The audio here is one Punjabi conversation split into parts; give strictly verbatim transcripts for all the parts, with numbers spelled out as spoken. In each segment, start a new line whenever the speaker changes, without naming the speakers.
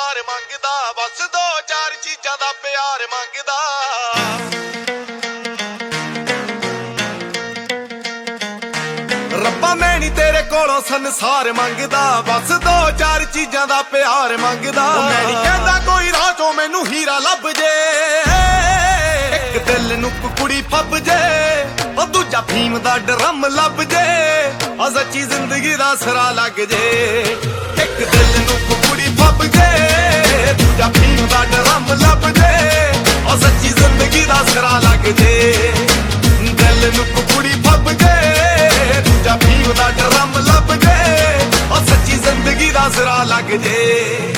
ਹਾਰ ਮੰਗਦਾ, ਬਸ ਦੋ ਚਾਰ ਚੀਜ਼ਾਂ ਦਾ ਪਿਆਰ ਮੰਗਦਾ। ਰੱਬਾ ਮੈਂ ਨੀ ਤੇਰੇ ਕੋਲੋਂ ਸੰਸਾਰ ਮੰਗਦਾ, ਬਸ ਦੋ ਚਾਰ ਚੀਜ਼ਾਂ ਦਾ ਪਿਆਰ ਮੰਗਦਾ। ਮੈਂ ਨੀ ਕਹਿੰਦਾ ਕੋਈ ਰਾਹ ਚੋਂ ਮੈਨੂੰ ਹੀਰਾ ਲੱਭ ਜੇ, ਇੱਕ ਦਿਲ ਨੂੰ ਕੁੜੀ ਫੱਬ ਜੇ, ਉਹ ਦੂਜਾ ਫੀਮ ਦਾ ਡਰਮ ਲੱਭ ਜੇ, ਆ ਸੱਚੀ ਜ਼ਿੰਦਗੀ ਦਾ ਸਰਾ ਲੱਗ ਜੇ। ਇੱਕ ਦਿਲ ਨੂੰ ਕੁੜੀ ਫੱਬ ਜੇ, ਦੂਜਾ ਫੀਮ ਦਾ ਡਰਮ ਲੱਭ ਜੇ, ਆ ਸੱਚੀ ਜ਼ਿੰਦਗੀ ਦਾ ਸਰਾ ਲੱਗ ਜੇ। ਦਿਲ ਨੂੰ ਕੁੜੀ ਫੱਬ ਜੇ, ਦੂਜਾ ਫੀਮ ਦਾ ਡਰਮ ਲੱਭ ਜੇ, ਆ ਸੱਚੀ ਜ਼ਿੰਦਗੀ ਦਾ ਸਰਾ ਲੱਗ ਜੇ।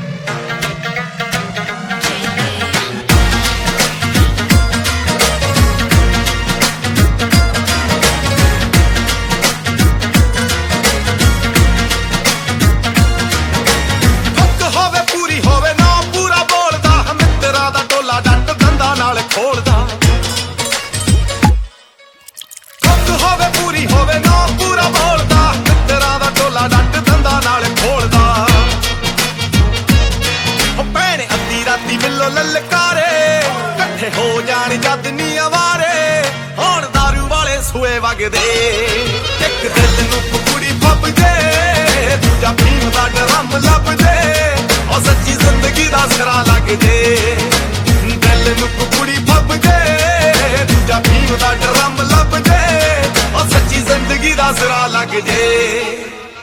ਲਲਕਾਰੇ ਇਕੱਠੇ ਹੋ ਜਾਣ ਜਦ ਨੀ ਆਵਾਰੇ, ਹੁਣ ਦਾਰੂ ਵਾਲੇ ਸੂਏ ਵਗਦੇ। ਇੱਕ ਦਿਲ ਨੂੰ ਕੁੜੀ ਫੱਬ ਜੇ, ਦੂਜਾ ਫੀਮ ਦਾ ਡਰਮ ਲੱਭ ਜੇ, ਉਹ ਸੱਚੀ ਜ਼ਿੰਦਗੀ ਦਾ ਸਿਰਾ ਲੱਗ ਜੇ। ਦਿਲ ਨੂੰ ਕੁੜੀ ਫੱਬ ਜੇ, ਦੂਜਾ ਫੀਮ ਦਾ ਡਰਮ ਲੱਭ ਜੇ, ਉਹ ਸੱਚੀ ਜ਼ਿੰਦਗੀ ਦਾ ਸਿਰਾ ਲੱਗ ਜੇ।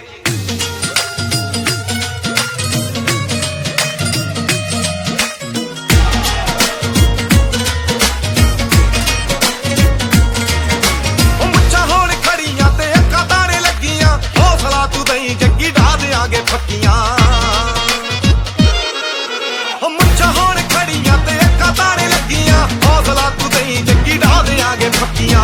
ਜੱਗੀ ਢਾ ਦਿਆਂਗੇ ਫੱਕੀਆਂ, ਮੁੱਛਾਂ ਹੁਣ ਖੜੀਆਂ ਤੇ ਅੱਖਾਂ ਤਾਰੇ ਲੱਗੀਆਂ, ਹੌਸਲਾ ਤੂੰ ਦਈ ਜੱਗੀ ਢਾ ਦਿਆਂਗੇ ਫੱਕੀਆਂ।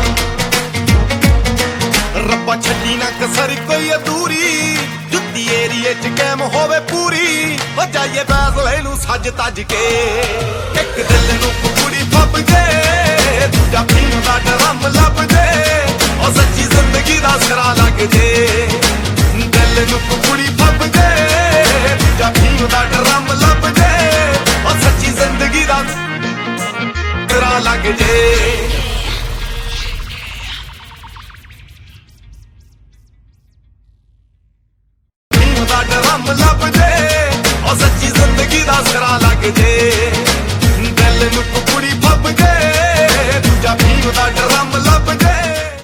ਰੱਬਾ ਛੱਡੀ ਨਾ ਕਸਰ ਕੋਈ ਅਧੂਰੀ, ਜੁੱਤੀ ਏਰੀਏ ਚ ਕੈਮ ਹੋਵੇ ਪੂਰੀ, ਹੋ ਜਾਈਏ ਫੈਸਲੇ ਨੂੰ ਸੱਜ ਤੱਜ ਕੇ। ਇੱਕ ਦਿਲ ਨੂੰ ਕੁੜੀ ਫੱਬ ਜੇ, ਦੂਜਾ ਫੀਮ ਦਾ ਡਰਮ ਲੱਭ ਜੇ, ਉਹ ਸੱਚੀ ਜ਼ਿੰਦਗੀ ਦਾ ਸਿਰਾ ਲੱਗ ਜੇ। ਦਿਲ ਨੂੰ ਕੁੜੀ ਫੱਬ ਜੇ, ਦੂਜਾ ਫੀਮ ਦਾ ਡਰਮ ਲੱਭ ਜੇ, ਉਹ ਸੱਚੀ ਜ਼ਿੰਦਗੀ ਦਾ ਸਿਰਾ ਲੱਗ ਜੇ। ਫੀਮ ਦਾ ਡਰਮ ਲੱਭ ਜੇ, ਉਹ ਸੱਚੀ ਜ਼ਿੰਦਗੀ ਦਾ ਸਿਰਾ ਲੱਗ ਜੇ। ਦਿਲ ਨੂੰ ਕੁੜੀ ਫੱਬ ਜੇ, ਦੂਜਾ ਫੀਮ ਦਾ ਡਰਮ ਲੱਭ ਜੇ,